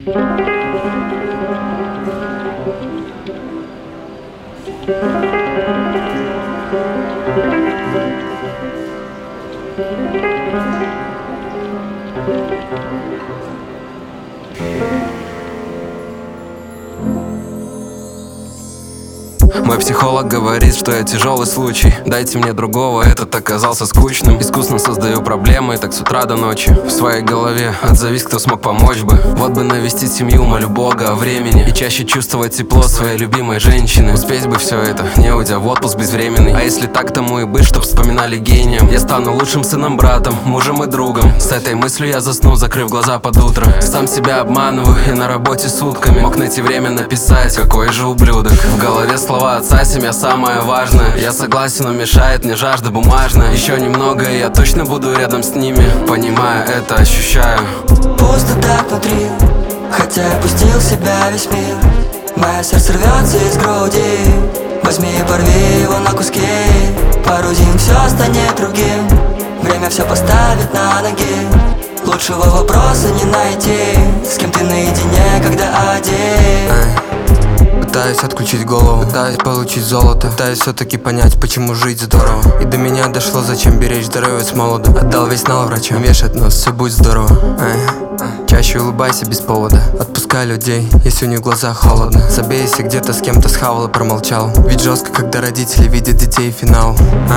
Мой психолог говорит, что я тяжелый случай. Дайте мне другого, этот оказался скучным. Искусно создаю проблемы, так с утра до ночи. В своей голове отзовись, кто смог помочь бы. Вот бы навестить семью, молю Бога о времени. И чаще чувствовать тепло своей любимой женщины. Успеть бы все это, не уйдя в отпуск безвременный. А если так тому и быть, чтоб вспоминали гением. Я стану лучшим сыном, братом, мужем и другом. С этой мыслью я засну, закрыв глаза под утро. Сам себя обманываю и на работе сутками. Мог найти время написать, какой же ублюдок. В голове слова отца, семья самое важное. Я согласен, но мешает мне жажда бумажная. Еще немного, и я точно буду рядом с ними. Понимая это, ощущаю пусто так внутри, хотя я пустил в себя весь мир. Мое сердце рвется из груди. Возьми и порви его на куски. Порудим, все станет другим. Время все поставит на ноги. Лучшего вопроса не найти. С кем ты наедине, когда один. Пытаюсь отключить голову, пытаюсь получить золото. Пытаюсь все-таки понять, почему жить здорово. И до меня дошло, зачем беречь здоровье с молода. Отдал весь нал врачам, вешать нос, все будет здорово. Чаще улыбайся без повода. Отпускай людей, если у них в глазах холодно. Забейся где-то с кем-то схавал и промолчал. Ведь жестко, когда родители видят детей финал.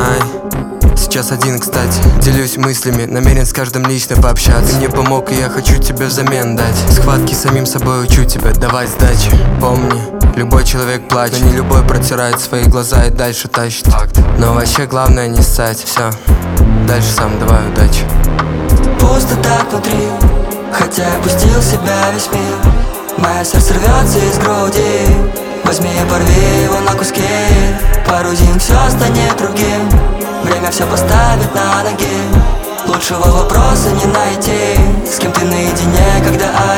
Сейчас один, кстати, делюсь мыслями, намерен с каждым лично пообщаться. Ты мне помог, и я хочу тебе взамен дать. Схватки самим собой учу тебя давать сдачи. Помни, любой человек плачет, но не любой протирает свои глаза и дальше тащит. Но вообще главное не ссать, все, дальше сам, давай, удачи. Пусто так внутри, хотя я пустил в себя весь мир. Мое сердце рвется из груди. Возьми и порви его на куски. Порудим, все станет другим. Время все поставит на ноги. Лучшего вопроса не найти. С кем ты наедине, когда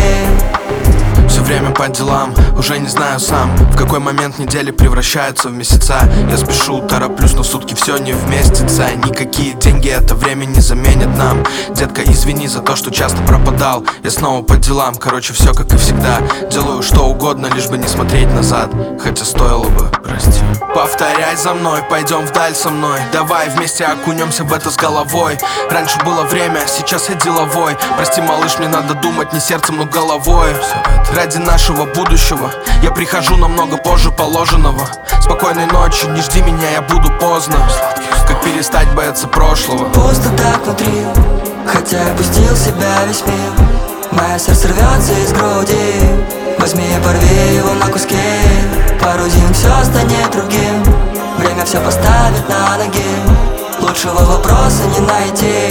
один. Все время по делам, уже не знаю сам, в какой момент недели превращаются в месяца. Я спешу, тороплюсь, но сутки все не вместится. Никакие деньги это время не заменят нам. Детка, извини за то, что часто пропадал. Я снова по делам, короче, все как и всегда. Делаю что угодно, лишь бы не смотреть назад. Хотя стоило бы, прости. Повторяй за мной, пойдем вдаль со мной. Давай вместе окунемся в это с головой. Раньше было время, сейчас я деловой. Прости, малыш, мне надо думать не сердцем, но головой. Ради нашего будущего я прихожу намного позже положенного. Спокойной ночи, не жди меня, я буду поздно. Как перестать бояться прошлого. Пусто так внутри, хотя я пустил в себя весь мир. Мое сердце рвется из груди. Возьми и порви его на куски. Порудим, все станет другим. Время все поставит на ноги. Лучшего вопроса не найти.